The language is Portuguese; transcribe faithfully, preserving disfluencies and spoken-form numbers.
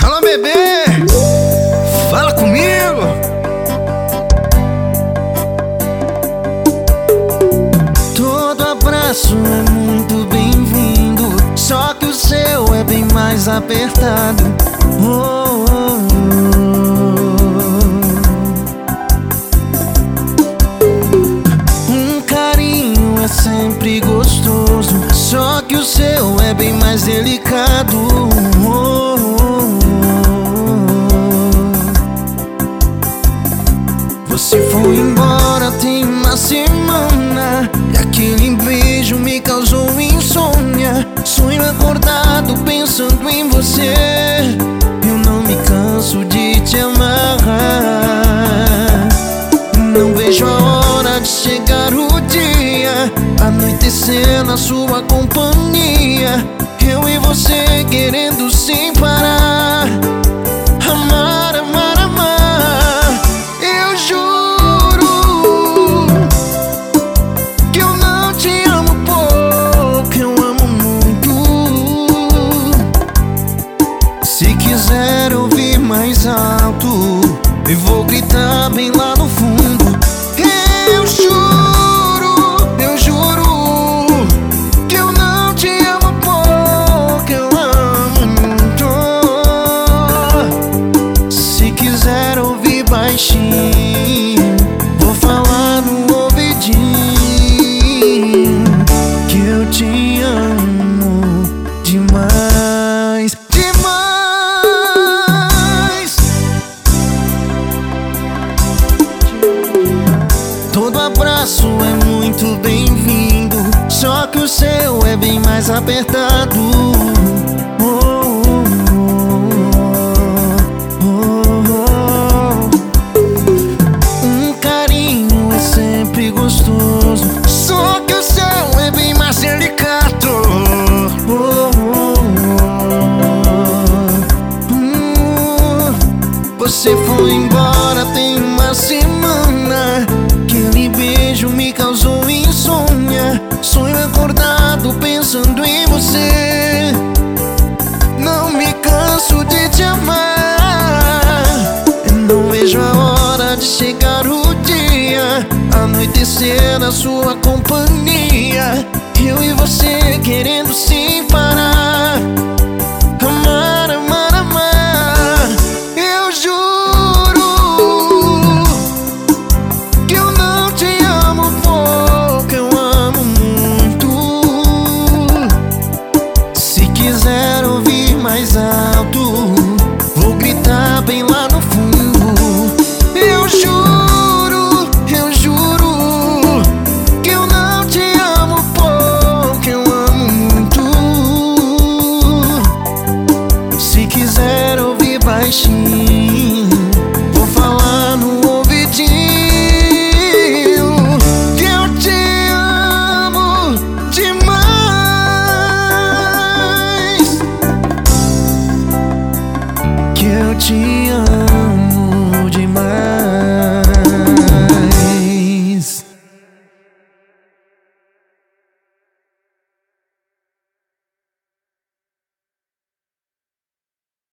Alô, bebê, fala comigo. Todo abraço é muito bem-vindo, só que o seu é bem mais apertado. Oh, oh, oh. Um carinho é sempre gostoso, só que o seu é bem mais delicado. Oh, oh, oh. Você foi embora tem uma semana e aquele beijo me causou insônia. Sonho acordado pensando em você, eu não me canso de te amar. Não vejo a hora de chegar o dia, anoitecer na sua companhia, eu e você querendo sem parar. Amar, amar, amar. Eu juro que eu não te amo pouco, eu amo muito. Se quiser ouvir mais alto, eu vou gritar bem lá no fundo. Eu juro, eu juro que eu não te amo pouco, eu amo muito. Se quiser ouvir baixinho, vou falar no ouvidinho que eu te amo demais, demais. Todo abraço é muito bem-vindo, só que o seu é bem mais apertado. Oh, oh, oh, oh, oh. Um carinho é sempre gostoso, só que o seu é bem mais delicado. Oh, oh, oh. Hum, Você foi embora tem uma semana, aquele beijo me causou insônia. Sonho acordado pensando em você, não me canso de te amar. Eu não vejo a hora de chegar o dia, anoitecer na sua companhia, eu e você querendo sem parar.